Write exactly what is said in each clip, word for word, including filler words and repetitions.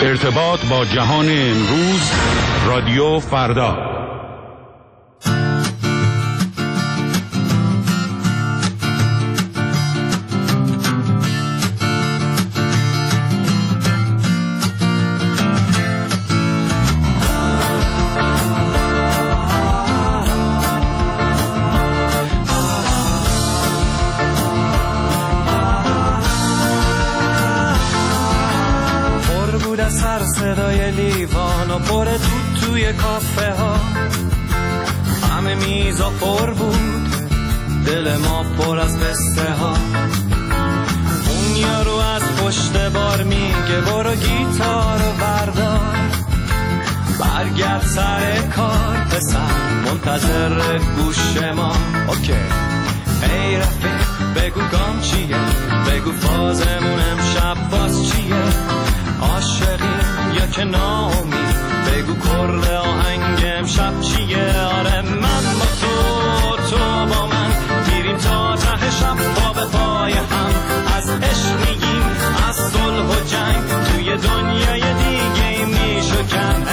ارتباط با جهان امروز، رادیو فردا. صدای لیوان و پر تو توی کافه ها، همه میزا پر بود، دل ما پر از قصه ها. اون یارو از پشت بار میگه برو گیتار و بردار، برگرد سر کار پسر، منتظر گوش ما. اوکی ای رفیق بگو گام چیه، بگو فازمون امشب باز چیه، عاشقیم یا که ناامید، بگو کرد آهنگ امشب چیه. آره من با تو، تو با من، میریم تا ته شب پا به پای هم، از عشق میگیم، از صلح و جنگ، توی دنیای دیگه میشکن.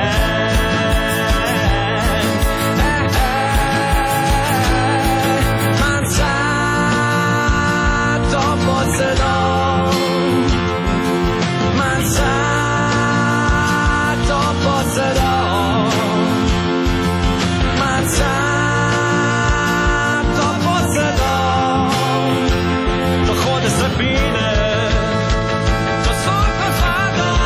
من صد تا با صدا، من صد تا با صدا، من صد تا با صدا، تو خود سفینه، تو صبح فردا.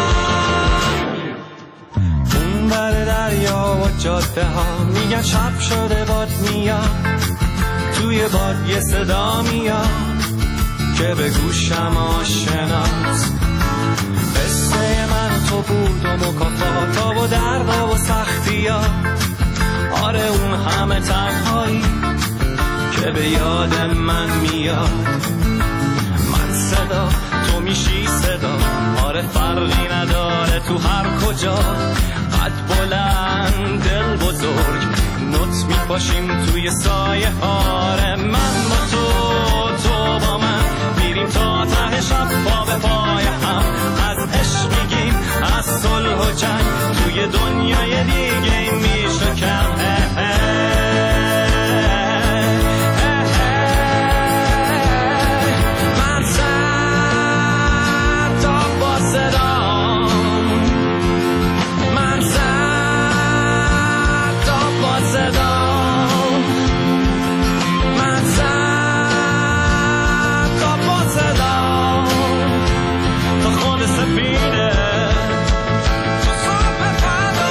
اون بر دریا و جاده ها میگن شب شده باد میاد، توی باد یه صدا میاد که به گوشم آشناست. قصه من تو بود و مکافاتا و دردا و سختی ها، آره اون همه تنهایی که به یاد من میاد. من صدا تو میشی صدا، آره فرقی نداره تو هر کجا، قد بلند دل بزرگ، نوت میپاشیم توی سایه. آره من با تو، تو با من، میریم تا ته شب پا به پای هم، از عشق میگیم، از صلح و جنگ، توی دنیای دیگه میشکن. من صد تا با صدا، من صد تا با صدا، من صد تا با صدا، تو خود سفینه، تو صبح فردا.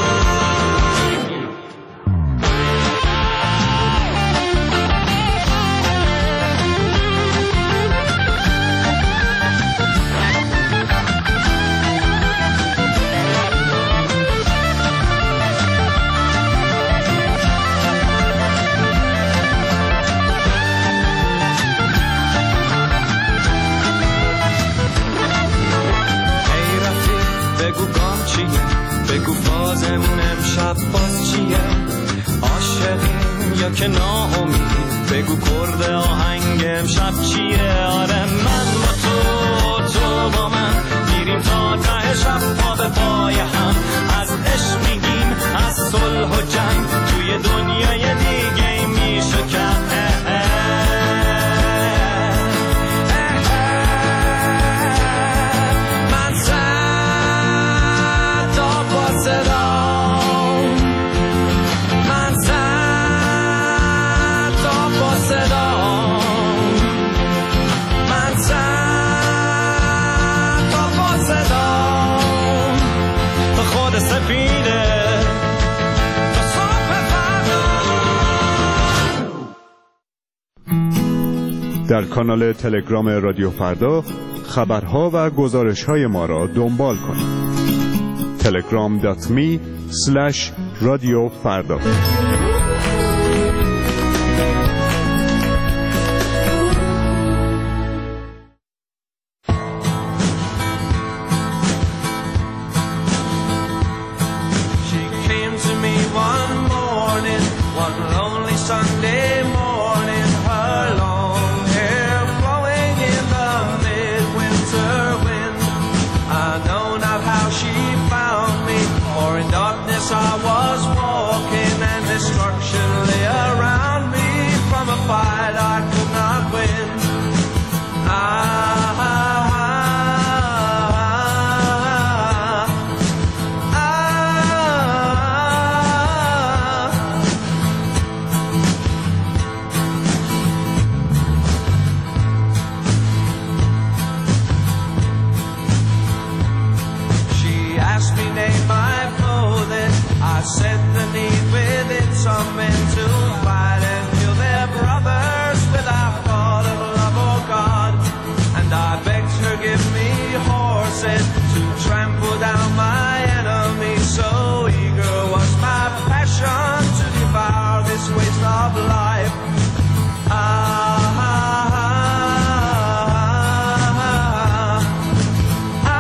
بگو گام چیه، بگو فازمون امشب باز چیه، عاشقیم یا که ناامید، بگو کرد آهنگ امشب چیه. آره من با تو، تو با من، میریم تا ته شب پا به پای هم، از عشق میگیم، از صلح و جنگ، توی دنیای دیگه میشکن. در کانال تلگرام رادیو فردا خبرها و گزارش‌های ما را دنبال کنید. تلگرام دات می اسلش رادیو فردا. I know not said, to trample down my enemy. So eager was my passion to devour this waste of life. Ah, ah, ah, ah,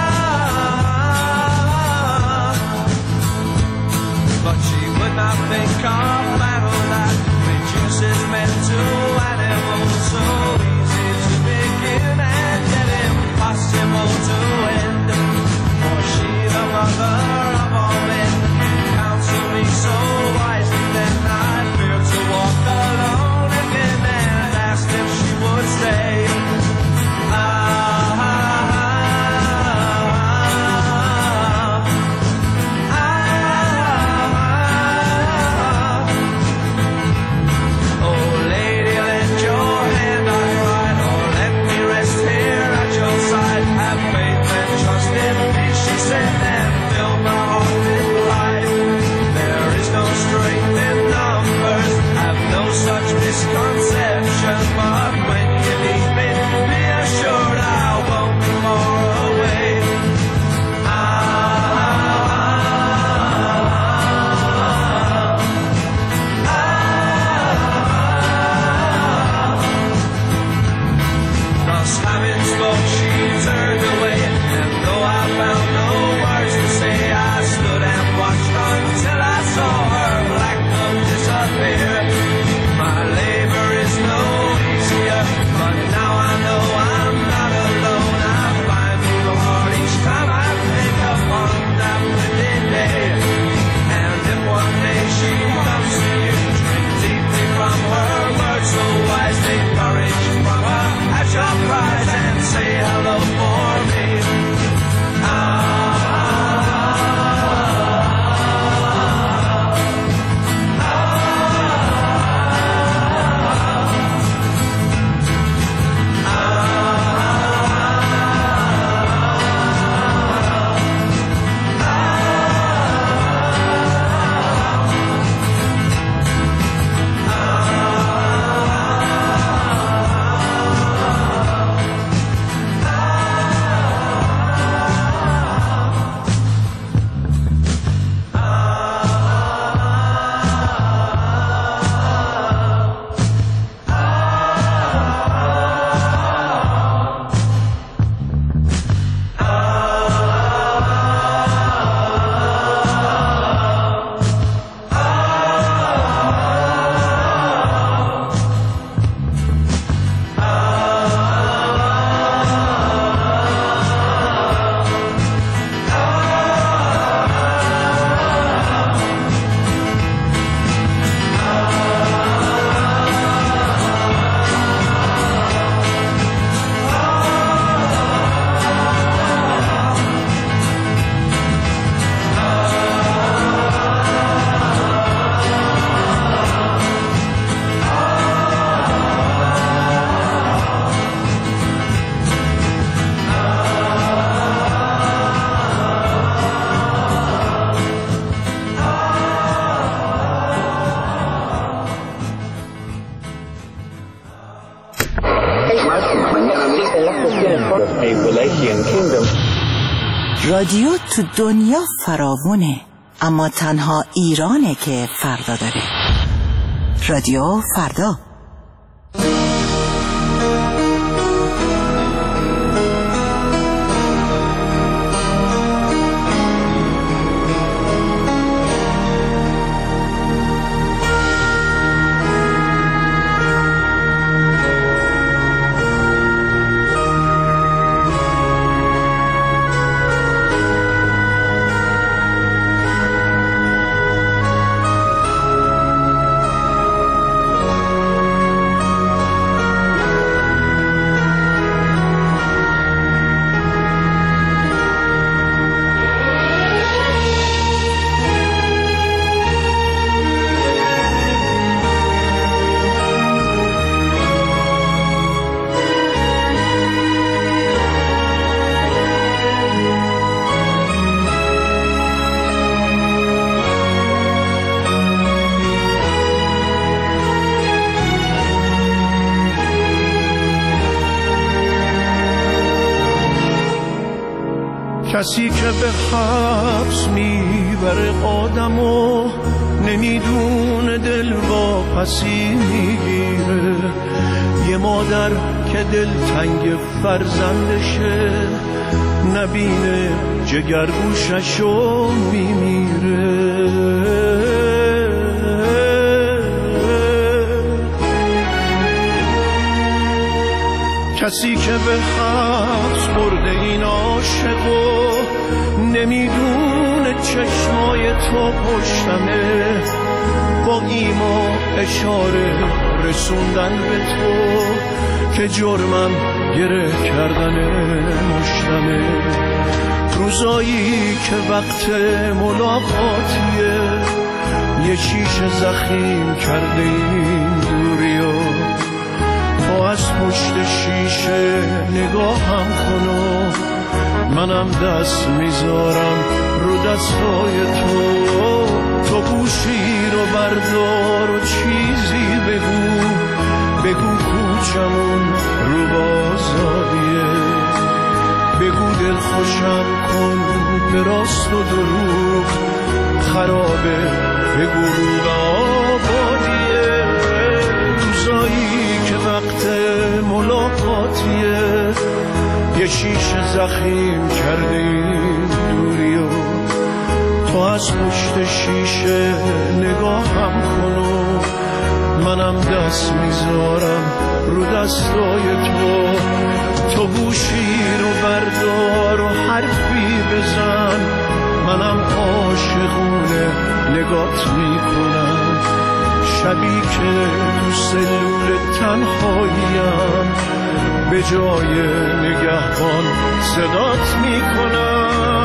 ah. But she would not think of battle that reduces men to animals. So easy to begin and yet impossible to end. For she, the mother of all men, counseled me so wisely then I feared to walk alone again and asked if she would stay. Ah, ah, ah, ah. Oh, lady, lend your hand, I cried, or let me rest here at your side. Have faith and trust in me, she said, and fill my heart with life. There is no strength in numbers, have no such misconception, but when you need me, be assured I won't be far away. Ah, ah, ah, ah. Thus having spoke, she turned away, and though I found no words to say, I stood and watched until I saw her black cloak disappear. My labor is no easier, but now I know I'm not alone. I find new heart each time I think upon that wicked day. And if one day she comes to you, drink deeply from her words so wisely, courage from her at your prize, and say hello for me. Ah, رادیو تو دنیا فراوونه، اما تنها ایرانه که فردا داره. رادیو فردا. کسی که به حبس میبره آدمو نمیدونه دل واپسی میگیره. یه مادر که دل تنگ فرزندشه نبینه جگرگوششو میمیره. کسی که به حبس برده این عاشقو نمیدونه چشمای تو پشتمه، با ایما اشاره رسوندن به تو که جرمم گره کردن مشتمه. روزایی که وقت ملاقاتیه یه شیشه زخیم کرده این دوریو، تو از پشت شیشه نگاهم کن و منم دست میذارم رو دستای تو. تو گوشی رو بردار و چیزی بگو، بگو کوچمون رو بازاریه، بگو دل خوشم کن به راست و دروغ خرابه، بگو رو آبادیه. روزایی که وقت ملاقاتیه یه شیشه زخیم کرده این دوریو، تو از پشت شیشه نگاهم کن و منم دست میذارم رو دستای تو. تو گوشی رو بردار و حرفی بزن، منم عاشقونه نگات میکنم. شبی که تو سلول تنهاییم به جای نگهبان صدات میکنم.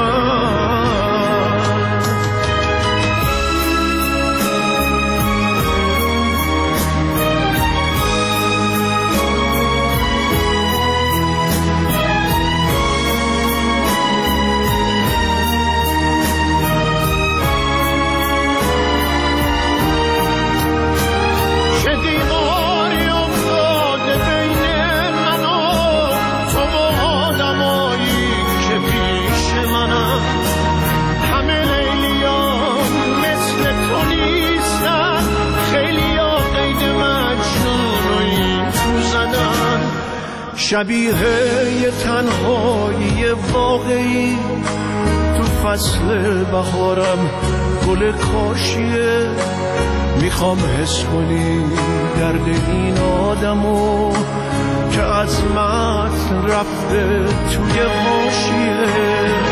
شبیه یه تنهایی واقعی تو فصل بهارم گل کاشیه. میخوام حس کنی درد این آدمو که عظمت رفته توی حاشیه.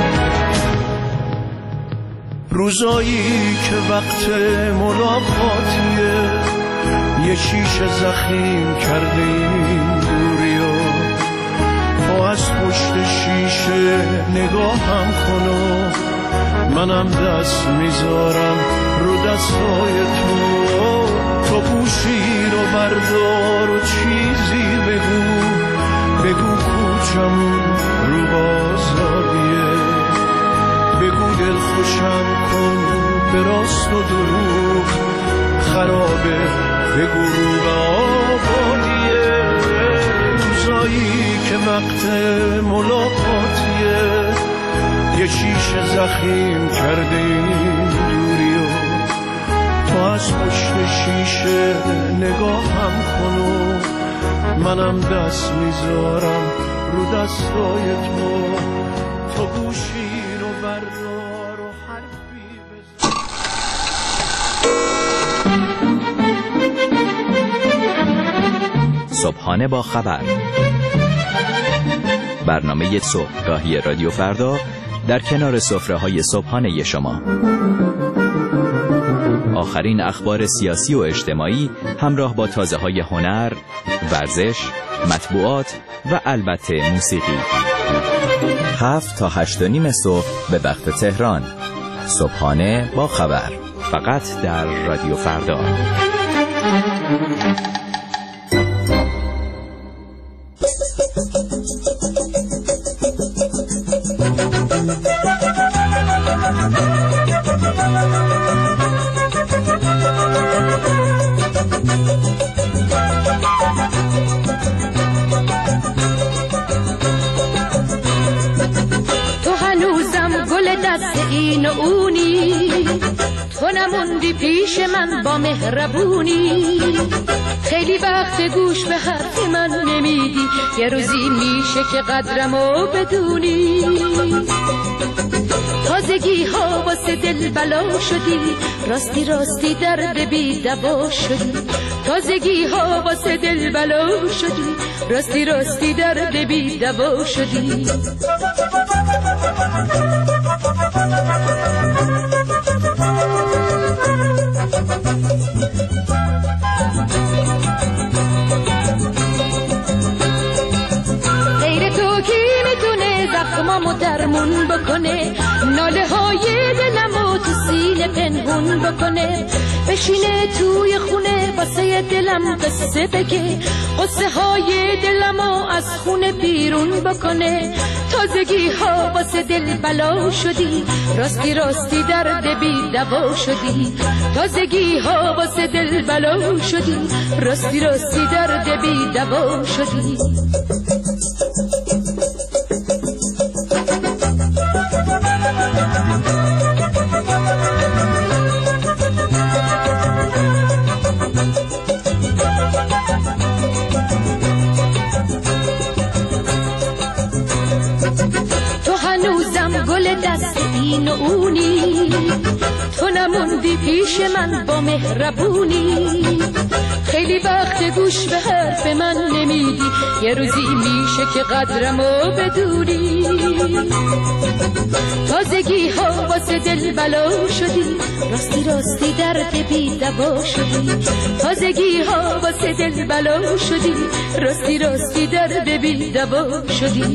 روزایی که وقت ملاقاتیه یه شیشه زخیم کرده این دوریو، تو از پشت شیشه نگاهم کن و منم دست میذارم رو دستای تو. تو گوشی رو بردار و چیزی بگو، بگو کوچمون رو بازاریه، بگو دل خوشم کن به راست و دروغ خرابه، بگو رو آبادیه. روزایی که وقت ملاقاتیه یه شیشه زخیم کرده این دوریو، تو از پشت شیشه نگاهم کن و منم دست میذارم رو دستای تو. تو گوشی رو بردار و حرفی بزن. صبحانه با خبر، برنامه صبحگاهی رادیو فردا در کنار سفره‌های صبحانه شما. آخرین اخبار سیاسی و اجتماعی همراه با تازه‌های هنر، ورزش، مطبوعات و البته موسیقی. هفت تا هشت و نیم صبح به وقت تهران. صبحانه با خبر، فقط در رادیو فردا. تو هنوز این و اونی، تو نموندی پیش من با مهربونی. خیلی وقت گوش به حرف من نمیدی، یه روزی میشه که قدرمو بدونی. تازگی ها واسه دل بلا شدی، راستی راستی درد بی دوا شدی. تازگی ها واسه دل بلا شدی، راستی راستی درد بی دوا شدی. غیر تو کی میتونه زخمامو درمون بکنه، ناله های دلمو تو سینه پنهون بکنه. بشینه توی خونه واسه دلم قصه بگه، قصه های دلمو از خونه بیرون بکنه. تازگی ها واسه دل بلا شدی، راستی راستی درد بی دوا شدی. تازگی ها واسه دل بلا شدی، راستی راستی درد بی دوا شدی. تو هنوزم گل دست این و اونی، تو نموندی پیش من با مهربونی. خیلی وقت گوش به حرف من نمیدی، یه روزی میشه که قدرمو بدونی. تازگی ها واسه دل بلا شدی، راستی راستی درد بی دوا شدی. تازگی ها واسه دل بلا شدی، راستی راستی درد بی دوا شدی.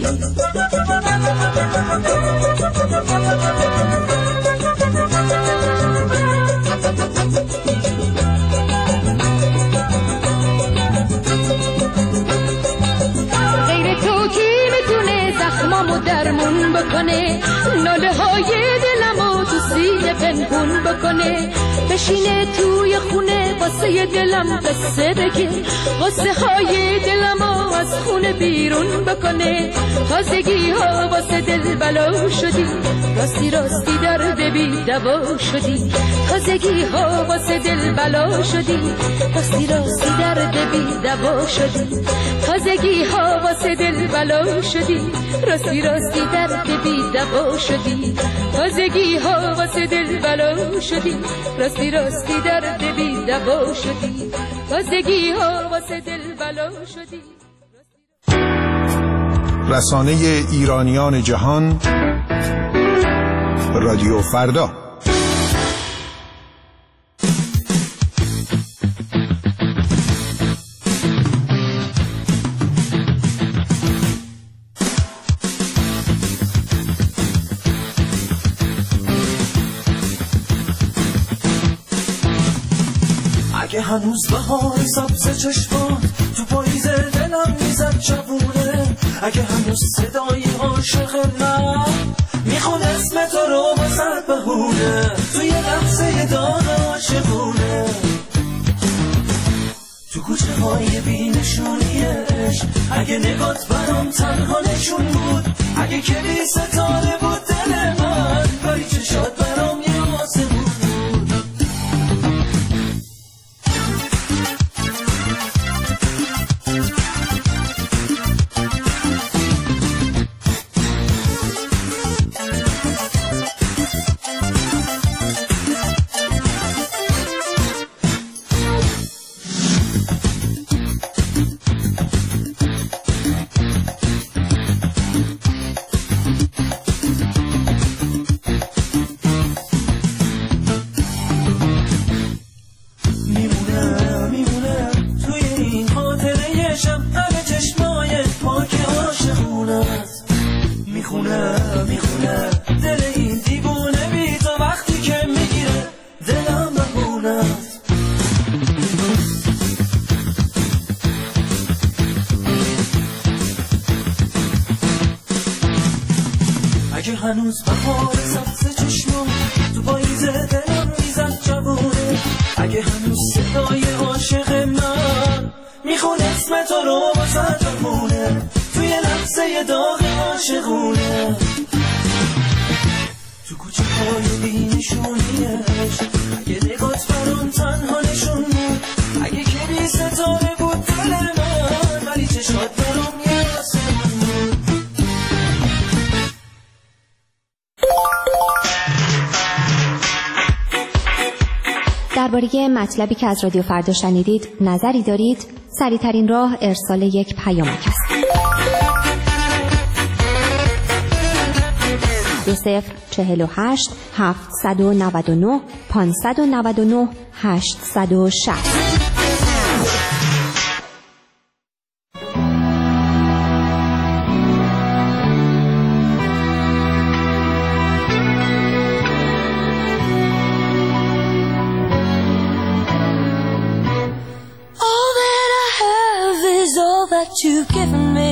غیر تو کی میتونه زخمامو درمون بکنه، ناله های دلمو تو سینه پنهون بکنه. بشینه توی خونه واسه دلم قصه بگه، قصه های دلمو از خونه بیرون بکنه. تازگی ها واسه دل بلا شدی، راستی راستی درد بی دوا شدی. تازگی ها واسه دل بلا شدی، راستی راستی درد بی دوا شدی. تازگی ها واسه دل بلا شدی، راستی راستی درد بی دوا شدی. تازگی ها واسه دل بلا شدی، راستی راستی درد بی دوا شدی. تازگی ها واسه دل بلا شدی. رسانه ایرانیان جهان، رادیو فردا. اگه هنوز بهار سبز چشمات تو پاییز دلم میزد چبونه، اگه هنوز صدای عاشق من میخون اسم تو رو بزد بهونه، توی لحظه داغ عاشقونه، تو کوچه های بی نشونیش. اگه نگات برام تنها نشون بود، اگه کلی ستاره بود دل من، کاری چشات برام یه آسمون بود. هنوز بهار سبز چشمم تو پاییز دلم میزد جوونه، اگه هنوز صدای عاشق من میخون اسم تو رو واسه بمونه، توی لحظه داغ عاشقونه، تو کوچه های درباره مطلبی که از رادیو فردا شنیدید نظری دارید؟ سریع‌ترین راه ارسال یک پیامک است. دو صفر چهل و هشت هفتصد و نود و نه پانصد و نود و نه هشتصد و شصت. You've given me.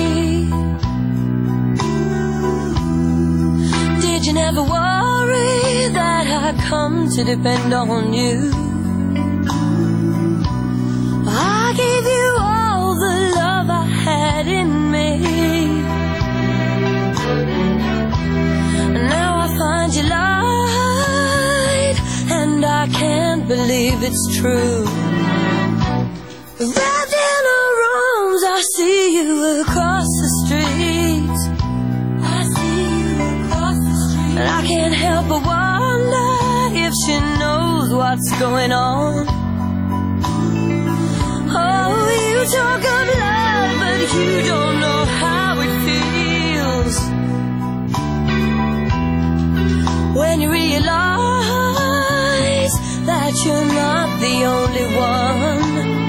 Did you never worry that I come to depend on you? I gave you all the love I had in me. Now I find you lied, and I can't believe it's true. Wrapped in her arms, I see you across the street. I see you across the street. And I can't help but wonder if she knows what's going on. Oh, you talk of love, but you don't know how it feels. When you realize that you're not the only one.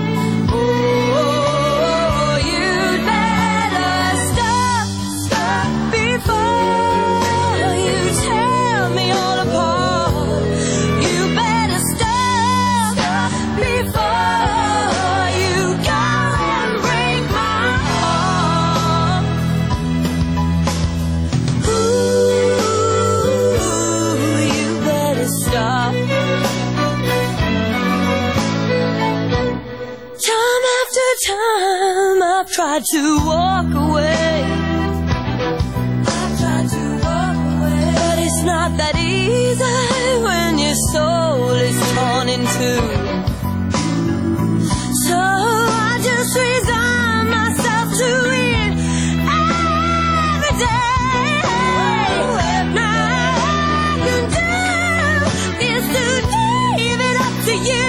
Tried to walk away. I've tried to walk away. But it's not that easy when your soul is torn in two. So I just resign myself to it every day. Now all I can do is to leave it up to you.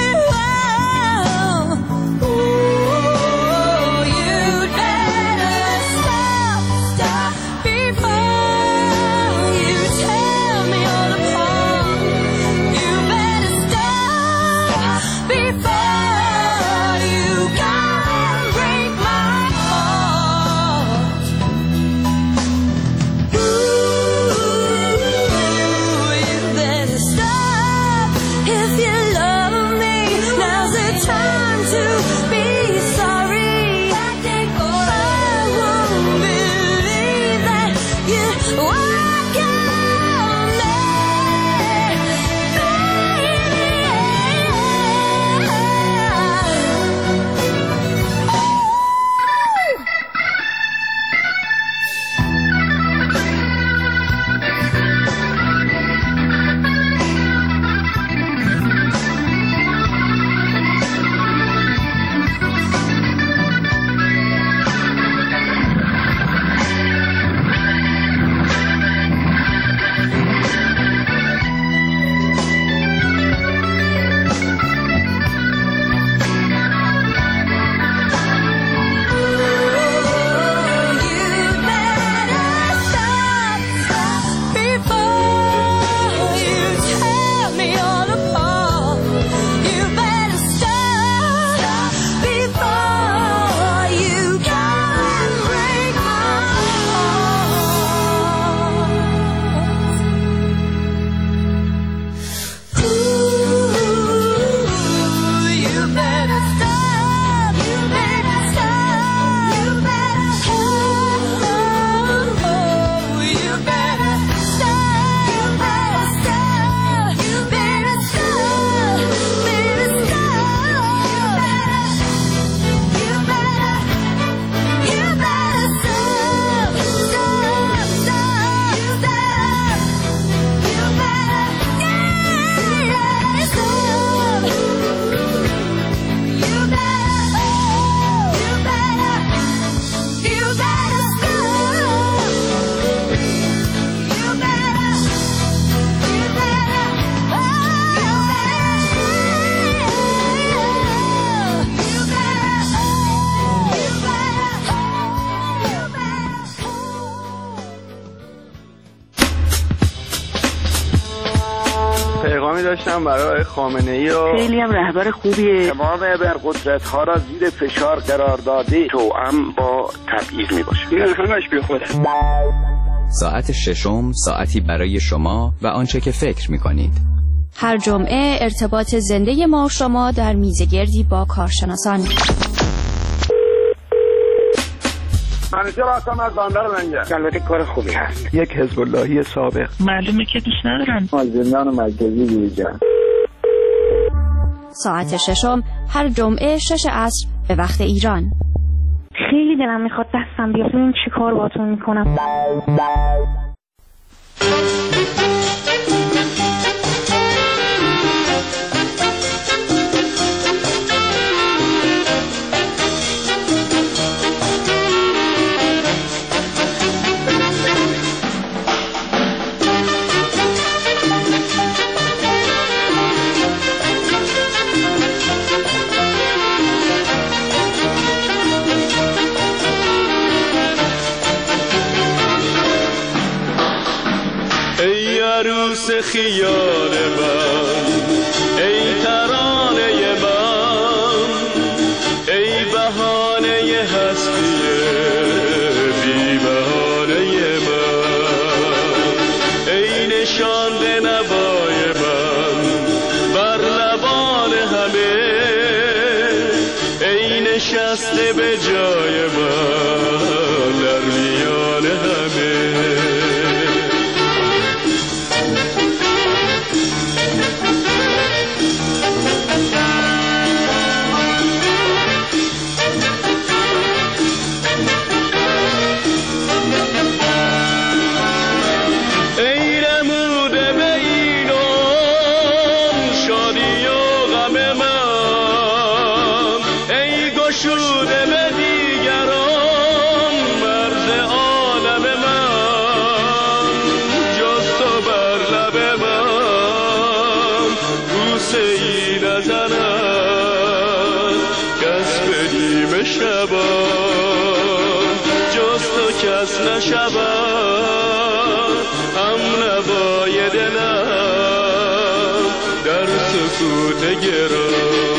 پیغامی داشتم برای خامنه‌ای و خیلی هم رهبر خوبیه. تمام ابرقدرت‌ها را زیر فشار قرار داده توأم با تبعیض میباشه. این همش بی خوده. ساعت ششم ساعتی برای شما و آنچه که فکر می‌کنید. هر جمعه ارتباط زنده ما و شما در میزگردی با کارشناسان. منیجر هستم از بندر لنگر. البته کار خوبی هست. یک حزب اللهی سابق. معلومه که دوست ندارن. از زندان مرکزی بیرون. ساعت ششم هر جمعه شش عصر به وقت ایران. خیلی دلم میخواد دستم بیاد ببینم چی کار باهاتون میکنم. عروس خیال من، ای ترانه من، ای بهانه هستی بی بهانه من، ای نشانده نوای من بر لبان همه، ای نشسته به جای من در میان همه. کس نشود هم نوای دلم در سکوت گرام.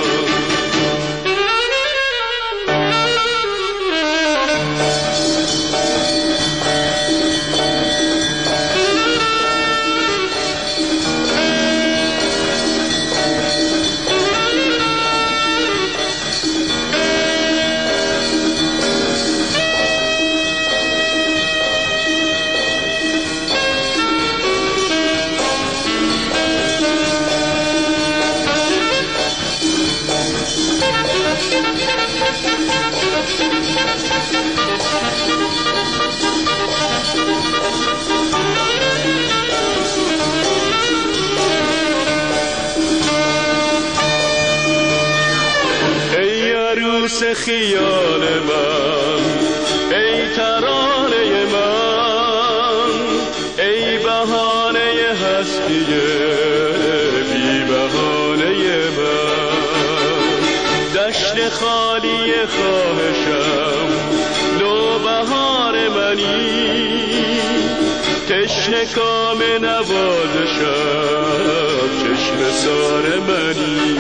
خیال من، ای ترانه من، ای بهانه هستی بی بهانه من، دشت خالی خواهشم نوبهار منی، تشنه کام نوازشم چشم سار منی.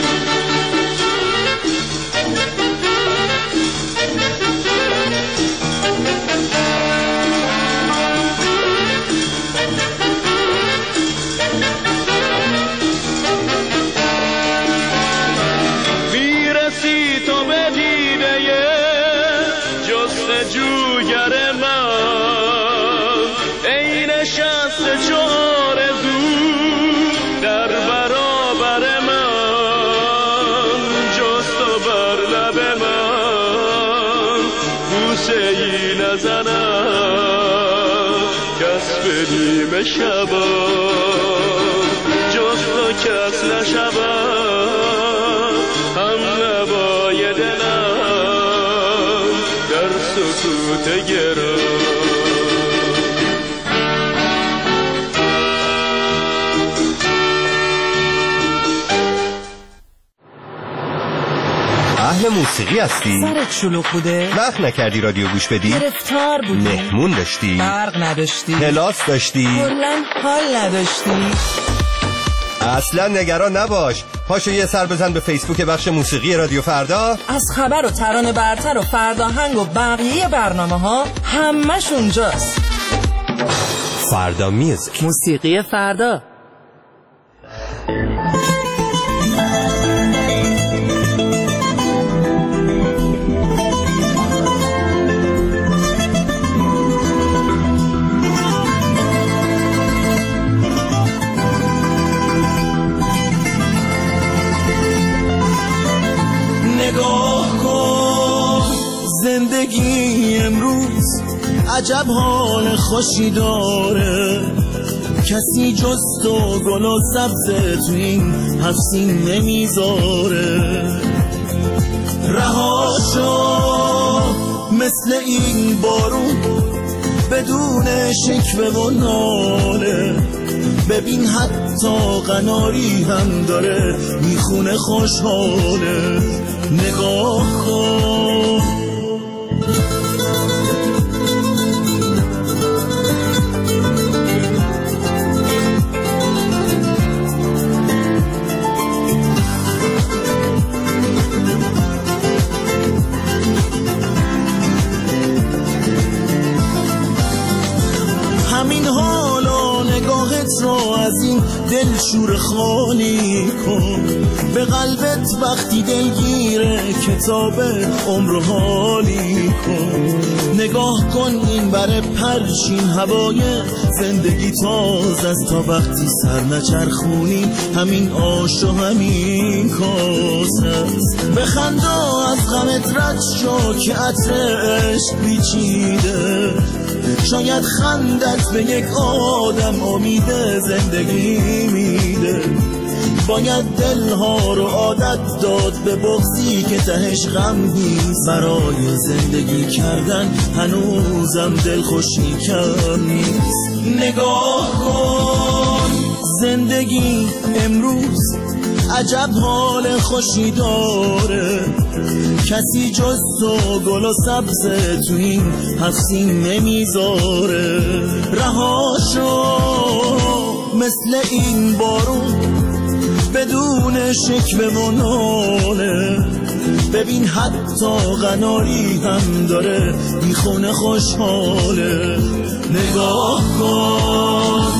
نیمه شبا جز تو کس نشود هم نوای دلم در سکوت گرام. اهل موسیقی هستی؟ سرت شلوغ بوده؟ وقت نکردی رادیو گوش بدی؟ گرفتار بودی؟ مهمون داشتی؟ برق نداشتی؟ پلاس داشتی؟ کلاً حال نداشتی؟ اصلا نگران نباش. پاشو یه سر بزن به فیسبوک بخش موسیقی رادیو فردا. از خبر و ترانه برتر و فرداهنگ و بقیه برنامه ها همش اونجاست. فردا میوزیک، موسیقی فردا. نگاه کن زندگی امروز عجب حال خوشی داره، کسی جز تو گل و سبزه تو این هفسین نمیذاره. رهاشو مثل این بارون بدون شکوه و ناله، ببین حتی قناری هم داره میخونه خوشحاله. نگاه کن همین حالا نگاهت رو از این دل شور خالی کن، به قلبت وقتی دلگیره کتاب عمر حالی کن. نگاه کن این بره پرشین هوای زندگی تازه است، تا وقتی سر نچرخونی همین آش و همین کاسه است. بخندا از غمت رد شو که عطر عشق پیچیده، شاید خندت به یک آدم امید زندگی میده. باید دلها رو عادت داد به بغضی که تهش غم نیست، برای زندگی کردن هنوزم دلخوشی کم نیست. نگاه کن زندگی امروز عجب حال خوشی داره، کسی جز تو گل و سبزه تو این هفسین نمیذاره. رهاشو مثل این بارون بدون شکوه و ناله، ببین حتی قناری هم داره میخونه خوشحاله. نگاه کن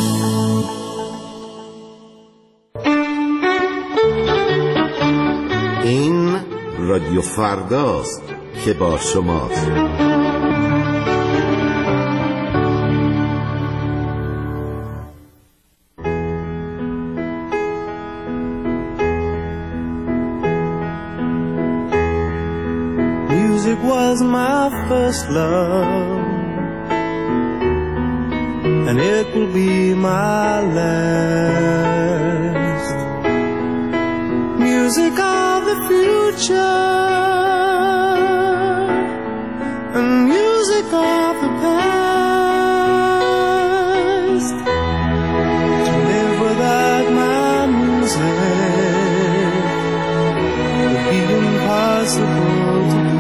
این رادیو فرداست که با شماست. Music was my first love, and it will be my last. Music of the future, and music of the past. To live without my music would be impossible to do.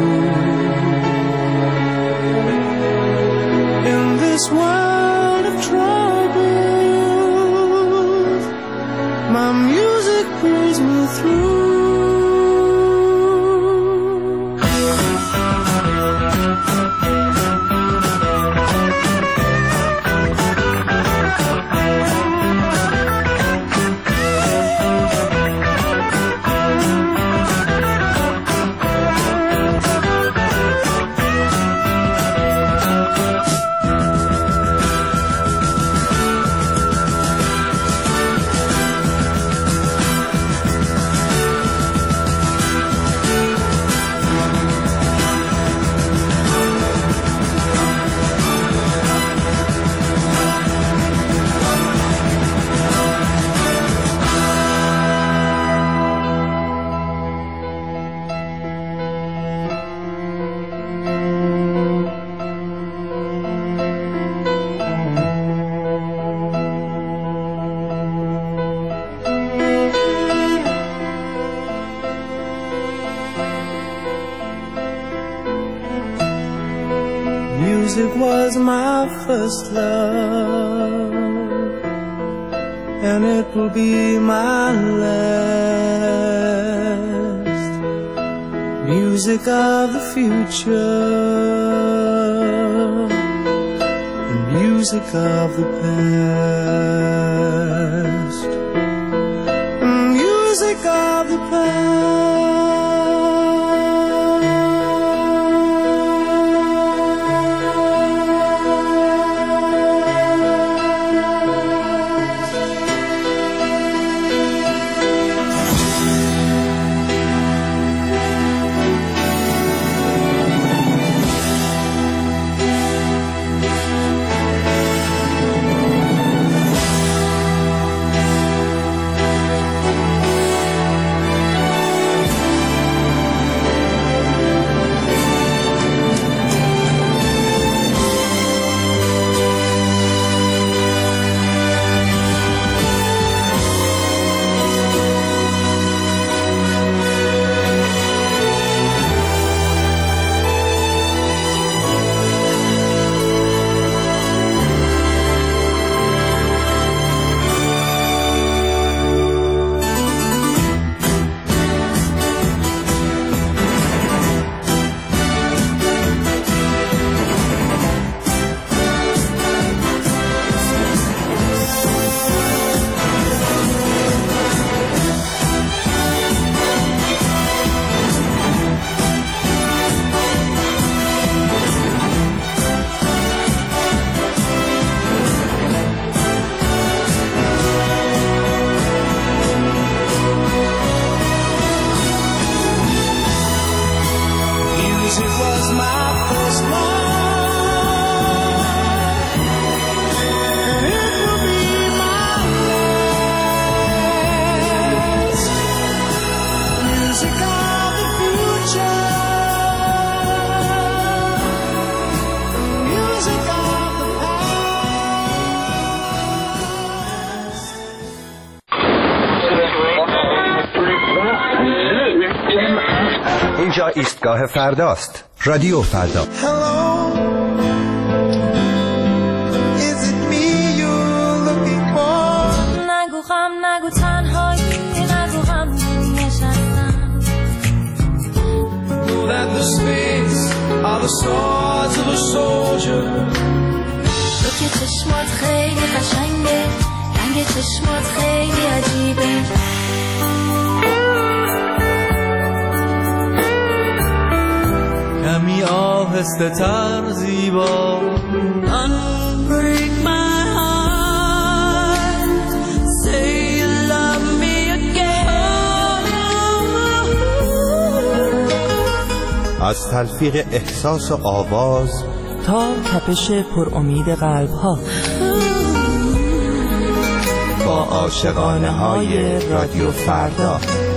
In this world of troubles, my music pulls me through. Music was my first love, and it will be my last. Music of the future, the music of the past, the music of the past. اینجا ایستگاه فرداست. رادیو فردا. نگو غم نگو تنهایی نگو غم نشستم. Know that the spades are the swords of a soldier. تو که چشمات خیلی قشنگه، رنگ چشمات خیلی عجیبه. کمی آهسته تر زیبا. Unbreak my heart, say you love me again. از تلفیق احساس و آواز تا تپش پر امید قلب ها، با عاشقانه های رادیو فردا.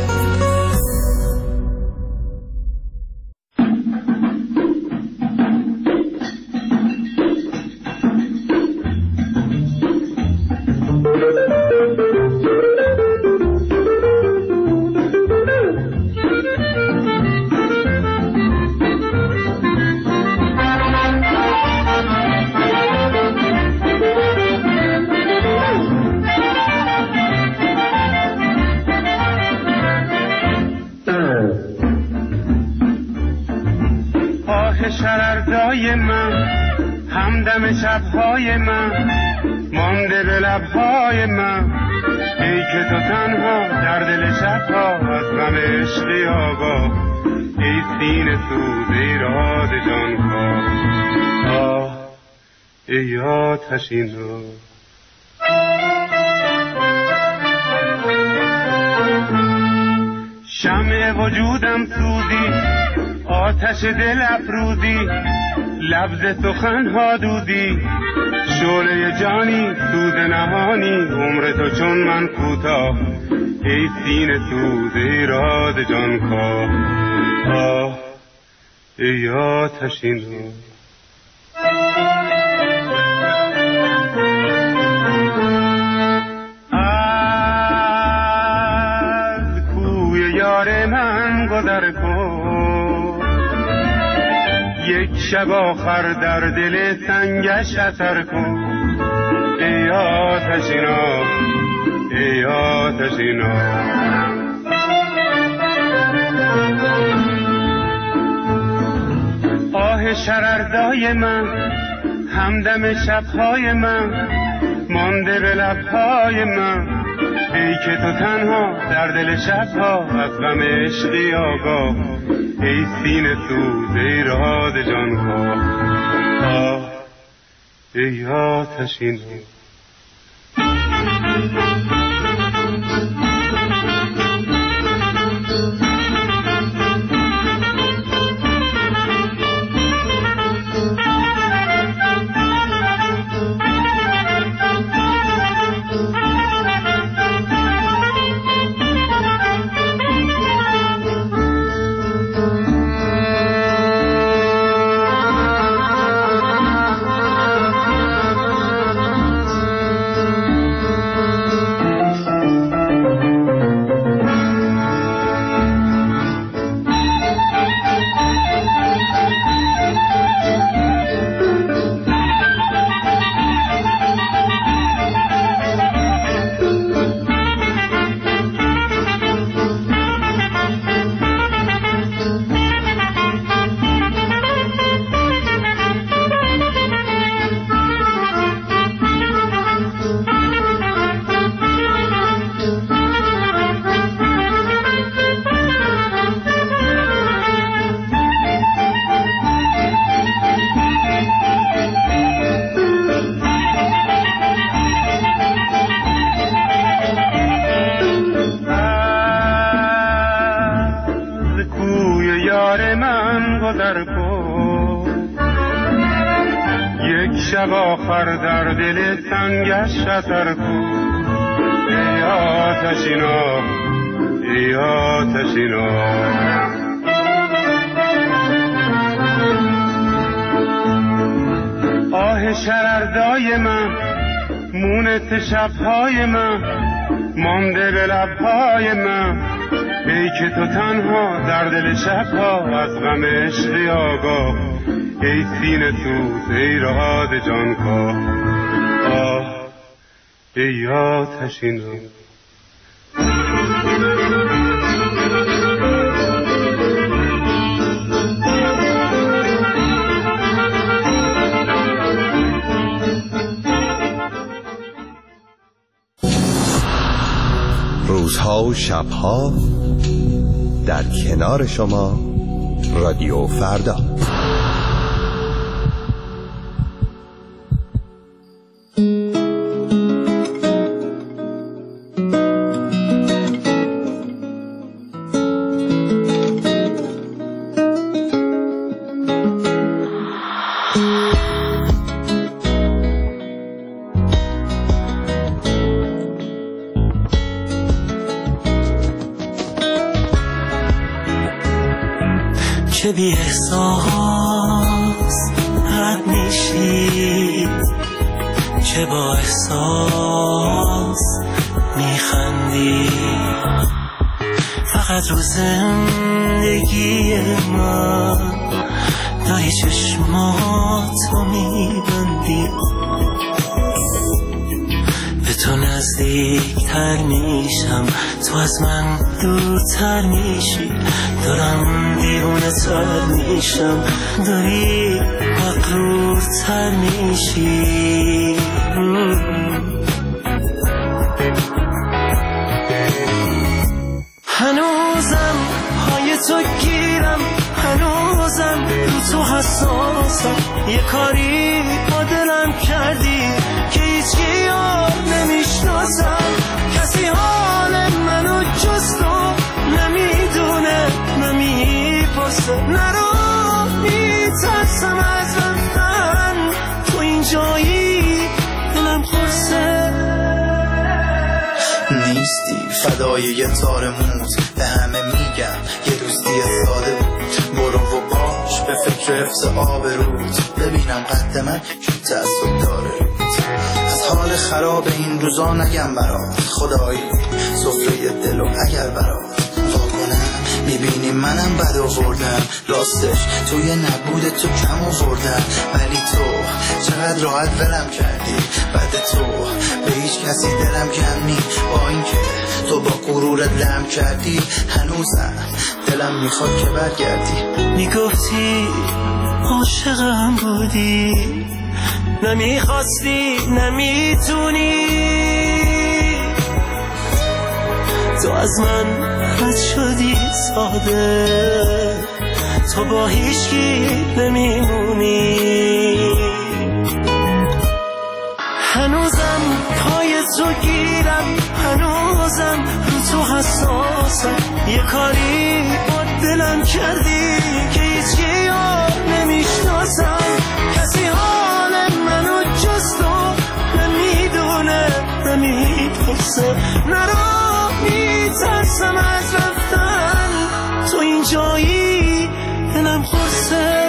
شرردای من، همدم شبهای من، مانده به لبهای من. ای که تو تنها در دل شبها از غم عشقی آگاه. ای سینه سوز ایراد جانکاه. آه ای آتشین را شمع وجودم سوزی، آتش دل افروزی، لبز سخنها دودی. شعله جانی سوز نهانی، عمر تو چون من کوتاه. ای سینه سوز ایراد جانکاه. آه ای آتشین را گذر کن. یک شب آخر در دل سنگش اثر کن. ای آتشینا آتشینا. آه شرردای من، همدم شبهای من، مانده به لبهای من، ای که تو تنها در دل شبها از غم عشقی آگاه، ای سینه سوز ای راد جانکاه، آه ای آتشین. شب آخر در دل تنگش شتر کو، ای آتشینا ای آتشینا. آه شرردای من، مونت شبهای من، مانده به لبهای من، ای که تو تنها در دل شبها از غم عشقی آگاه، ای سینه سوز ای رهاد جانکاه، آه ای آتشینا. روزها و شبها در کنار شما رادیو فردا. چه بی احساس رد میشی، چه با احساس میخندی، فقط رو زندگی من داری چشماتو میبندی، به تو نزدیکتر میشم، تو از من دورتر میشی، دارم دیوونه تر میشم، داری مغرورتر میشی. هنوزم پای تو گیرم، هنوزم رو تو حساسم، یه کاری با دلم کردی که هیچ یاد نمیشناسم، کسی حال منو جز تو نمیدونه نمیپرسه، نرو میترسم از رفتن، تو اینجایی دلم خورسه. نیستی فدای یه تار موت، به همه میگم یه دوستی ساده بود، برو و باش به فکر حفظ آبروت، ببینم قد من که تعصب داره روت، از حال خراب این روزا نگم برات، خدایی سفره دلو اگر برات واکنم، میبینی منم بد آوردم، راستش توی نبود تو کم آوردم، ولی تو چقدر راحت ولم کردی، بعد تو به هیچ کسی دلم کم نی، با اینکه تو با غرورت لم کردی، هنوزم دلم میخواد که برگردی. میگفتی عاشقم بودی، نمیخواستی نمیتونی، تو از من رد شدی ساده، تو با هیچکی نمیمونی. هنوزم پای تو گیرم، هنوزم رو تو حساسم، یه کاری با دلم کردی که هیچکی یاد نمیشناسم. کسی حال منو جز تو نمیدونه نمیپرسه، نرو میترسم از رفتن، تو اینجایی دلم خورسه.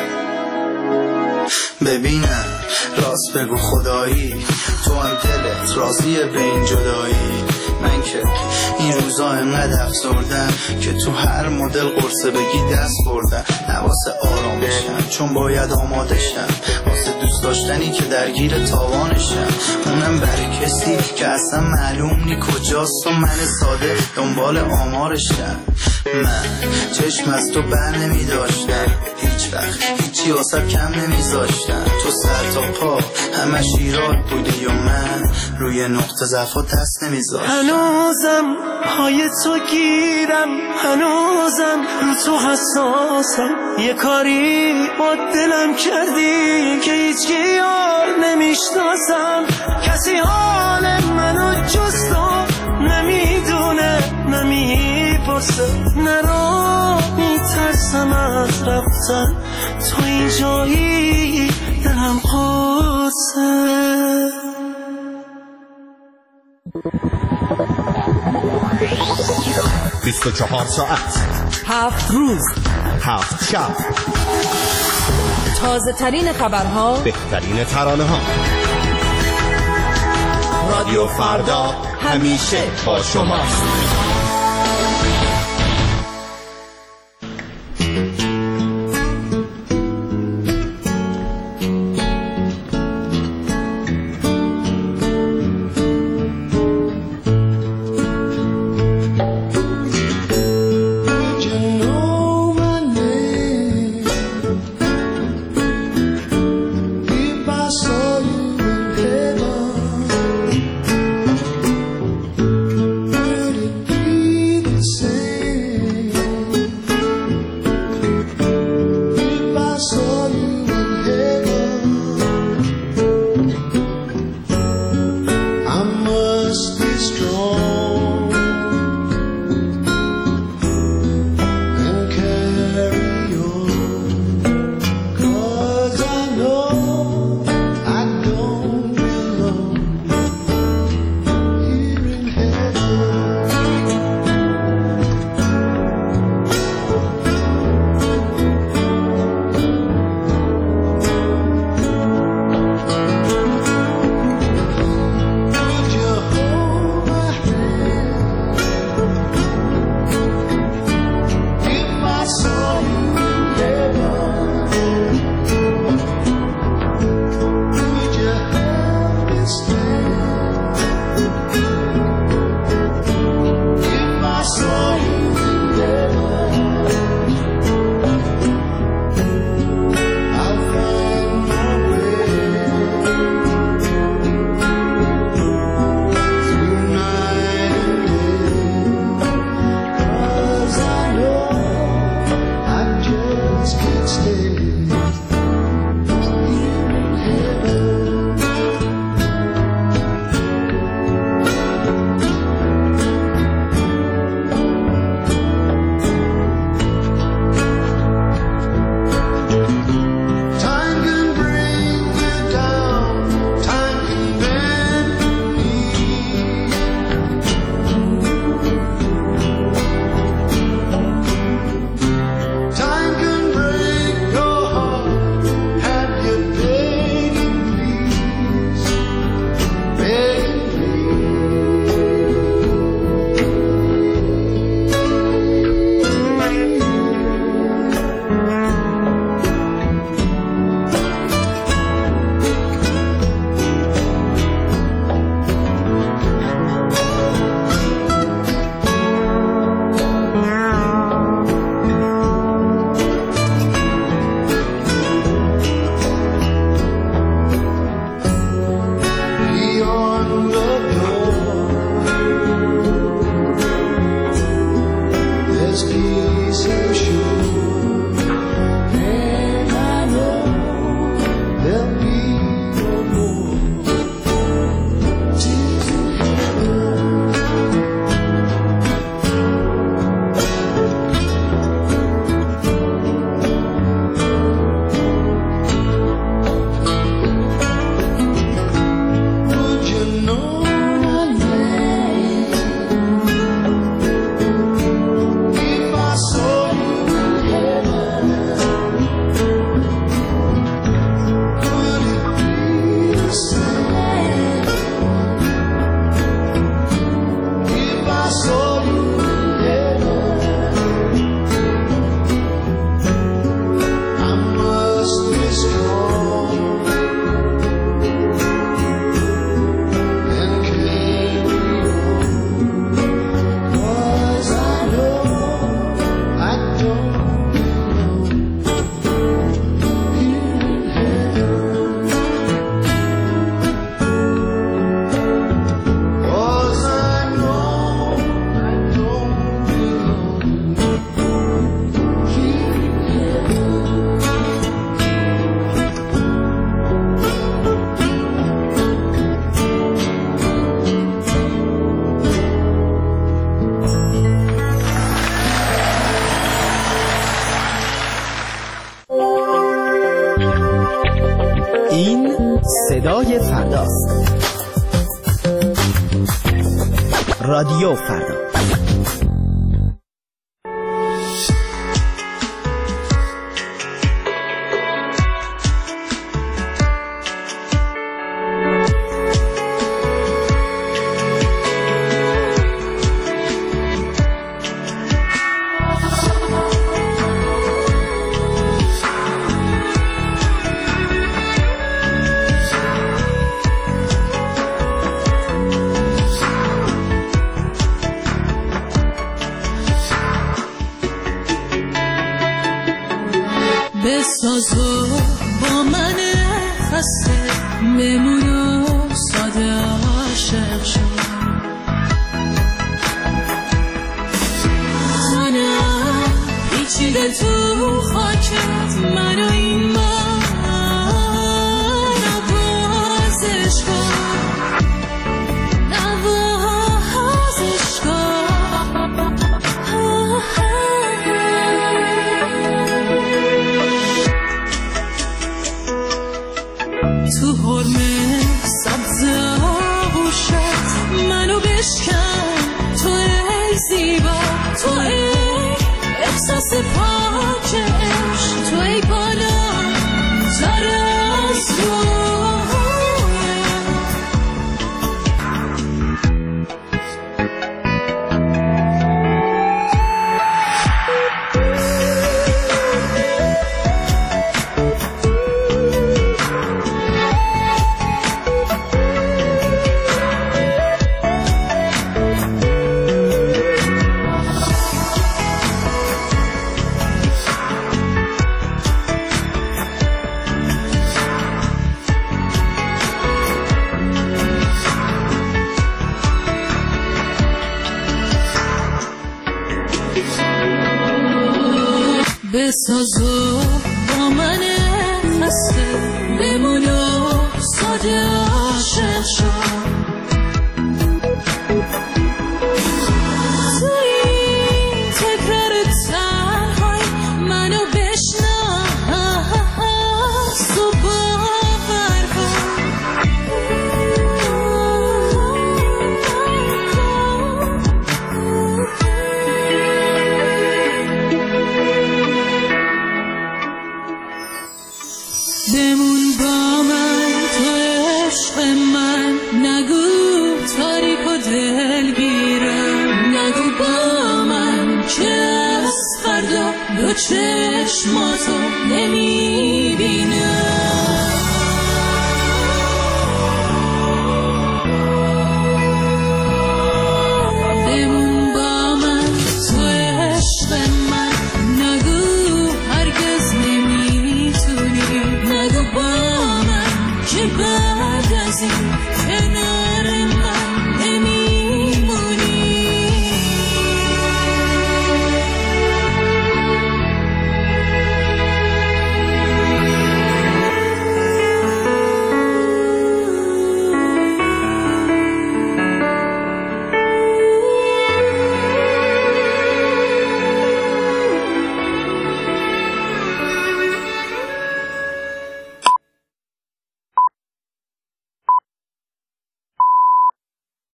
ببینم راست بگو خدایی، تو هم دلت راضیه به این جدایی؟ من که این روزا انقدر افسردم که تو هر مدل قرصه بگی دست بردم. نواسه آرام بشم چون باید آماده شم، واسه دوست داشتنی که درگیر تاوانشم، اونم برای کسی که اصلا معلوم نی کجاست و من ساده دنبال آمارشم. من چشم از تو بر نمی داشتم، هیچ وقت هیچی واسه کم نمی زاشتم، تو سر تا پا همش ایراد بودی و من روی نقطه ضعف و دست نمی زاشتم. هنوزم پای تو گیرم، هنوزم رو تو حساسم، یه کاری با دلم کردی که هیچ یار نمیشناسم. کسی حال منو جز تو نمیدونه نمیپرسه، نرو میترسم از رفتن، تو اینجایی دلم قرصه. بیست و چهار ساعت، هفت روز، هفت شب، تازه ترین خبرها، بهترین ترانه ها. رادیو فردا همیشه با شماست. رادیو فردا. بسازو با من خسته بمون و ساده عاشق شو منم پیچیده تو خاکت منو این من نوازش کن نوازش کن تو حرمه سبز آغوشت منو بشکن تو ای زیبا تو ای احساس پاک عشق تو ای بالا ترازو بسازو با من خسته بمون و ساده عاشق شو تو این تکرار تنهای منو بشناس و باور کن بمون با من تو عشق من نگو تاریک و دلگیرم نگو با من که از فردا دو چشماتو نمی